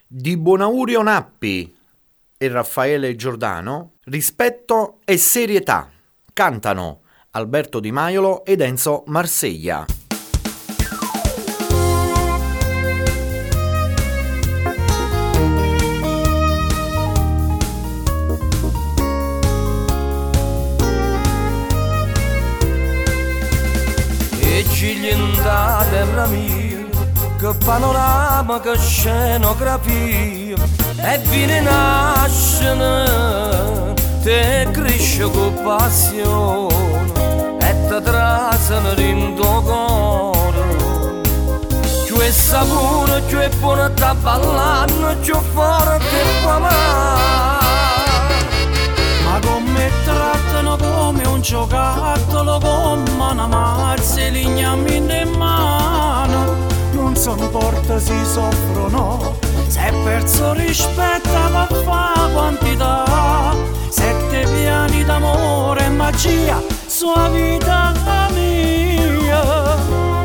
Di Buonaurio Nappi e Raffaele Giordano, rispetto e serietà, cantano Alberto Di Maiolo ed Enzo Marseglia. E cigli in da terra mia, che panorama, che scenografia, e viene nascere, te cresce con passione, e te trasano in tuo cuore. C'è sapore, c'è buono da ballare, c'è forte può amare. Ma come trattano come un giocattolo, come una mazza e lignamine in mano. Non son porta si soffrono, se perso rispetto va fa quantità. 7 piani d'amore e magia, sua vita mia.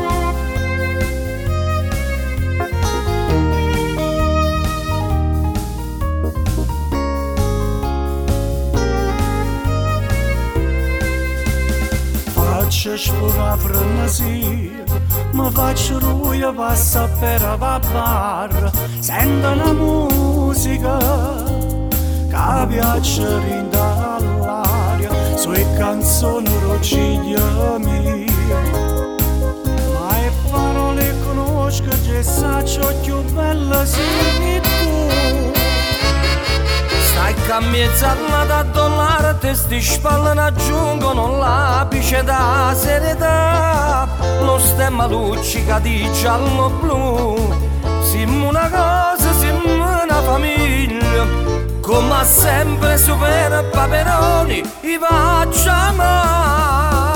Faccio sfugare frenesia, mi faccio ruia, passa per la bar, sento la musica che piace rinda all'aria, sue canzoni rociglia mia. Ma le parole conosco, che saccio più bella sei tu. Stai cambiando da dollare, te sti spalle raggiungono l'apice da serietà. Lo stemma luccica di giallo-blu, siamo una cosa, siamo una famiglia. Come sempre super Paperoni, i facciamo.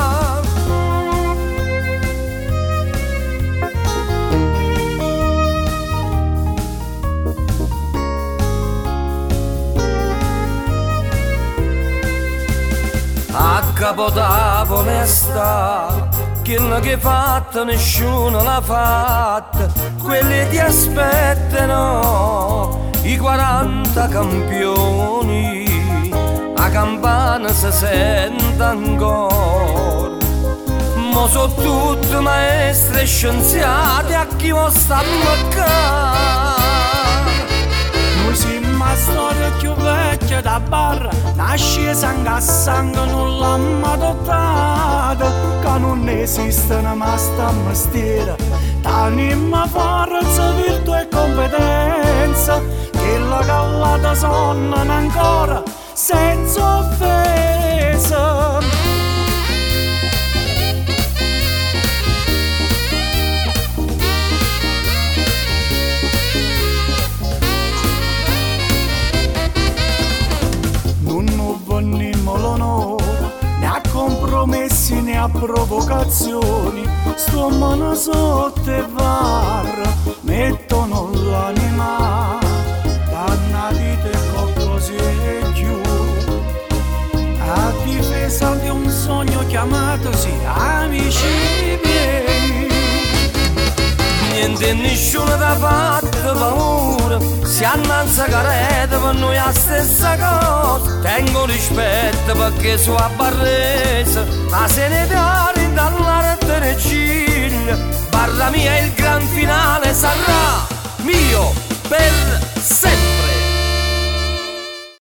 A Capotavone sta, quello che fatto nessuno l'ha fatta, quelli ti aspettano, i 40 campioni, a campana si sente ancora. Mo so tutti maestri e scienziati a chi vuol sta a mancare. Noi siamo la storia più vecchia da bar, nasce sangue a sangue, non l'hanno adottata, che non esistono ma sta mestiere, t'anima forza, virtù e competenza, che la callata sonnano ancora senza offesa. Né a compromessi né a provocazioni, sto mano sotto e var, mettono l'anima, dannati te così e più, a difesa di un sogno chiamatosi amici miei. Niente nessuno da fatto paura, si annanza careta per noi la stessa cosa. Tengo rispetto perché su a Barrese, a Senetari dall'arte regiglia, barra mia il gran finale sarà mio.